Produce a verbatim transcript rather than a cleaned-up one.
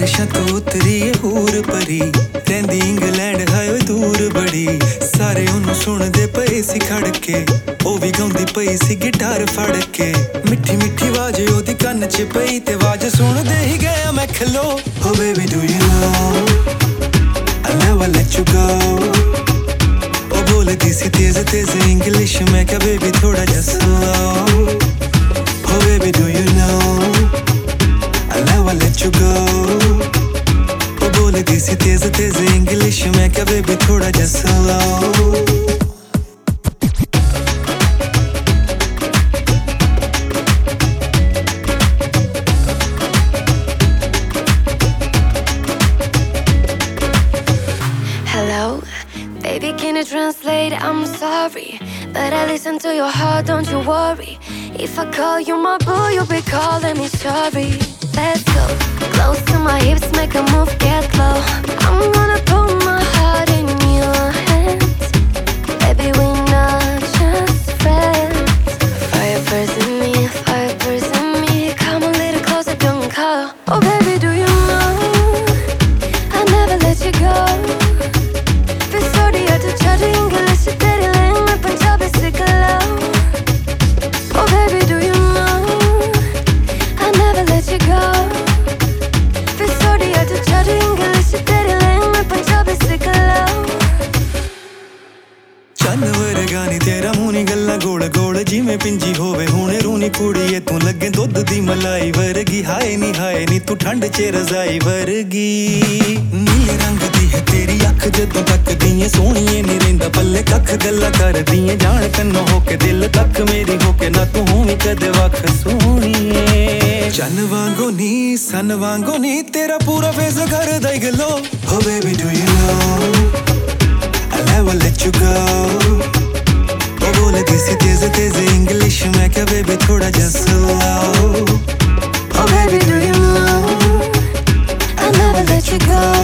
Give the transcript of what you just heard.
ਅਰਸ਼ਾਂ ਤੋਂ ਉਤਰੀ ਏ ਹੂਰ ਪਰੀ ਰਹਿੰਦੀ ਇੰਗਲੈਂਡ ਹਾਏ ਦੂਰ ਬੜੀ ਸਾਰੇ ਉਹਨੂੰ ਸੁਣਦੇ ਪਏ ਸੀ ਖੜ ਕੇ ਉਹ ਵੀ ਗਾਉਂਦੀ ਪਈ ਸੀ ਗਿਟਾਰ ਫੜ ਕੇ ਮਿੱਠੀ ਮਿੱਠੀ ਆਵਾਜ਼ ਉਹਦੀ ਕੰਨ 'ਚ ਪਈ ਤੇ ਆਵਾਜ਼ ਸੁਣਦੇ ਹੀ ਗਿਆ ਮੈਂ ਖਲੋ Oh baby do you know I'll never let you go ਉਹ ਬੋਲਦੀ ਸੀ ਤੇਜ਼ ਤੇਜ਼ ਇੰਗਲਿਸ਼ ਮੈਂ ਕਿਹਾ baby ਥੋੜਾ ਜਿਹਾ slow Oh baby do you know I'll never let you go ਉਹ ਬੋਲਦੀ ਸੀ ਤੇਜ਼ ਤੇਜ਼ ਇੰਗਲਿਸ਼ ਮੈਂ ਕਿਹਾ baby ਥੋੜਾ ਜਿਹਾ slow Baby, can you translate? I'm sorry that I listen to your heart, don't you worry. If I call you my boo, you'll be calling me sorry. Let's go close to my hips, make a move, get low. I'm gonna put my heart in your hands. Baby, we're not just friends. Fireworks in me, fireworks in me. Come a little closer, don't call. Oh baby, do you know I never let you go. English तेरी लैंग में पंजाबी सीख लो Oh baby do you know I never let you go फिर सोडिया तो चढ़ी English तेरी लैंग में पंजाबी सीख लो चंद वर्गा नी तेरा मूंह नी गल्ला गोल गोल जिवें पिंजी होवे हुणे रूनी कुड़ीए तू लगे दुध दी मलाई वर्गी हाय नी हाय नी तू ठंड च रजाई वर्गी नीले रंग दी है तेरी अख जदों तकदी ऐ सोहणीए नी रहिंदा पल्ले कख गल्लां करदी ऐ जान कन्नो होके दिल तक मेरी होके ना तू होवीं कदे वख सोहणीए चन्न वांगू नी सन वांगू नी तेरा पूरा फेस करदा ई गलो Oh baby do you know I'll never let you go ਉਹ ਬੋਲਦੀ ਸੀ ਤੇਜ਼ ਤੇਜ਼ ਇੰਗਲਿਸ਼ ਮੈਂ ਕਿਹਾ baby ਥੋੜਾ ਜਿਹਾ slow Oh baby do you know I'll never let you go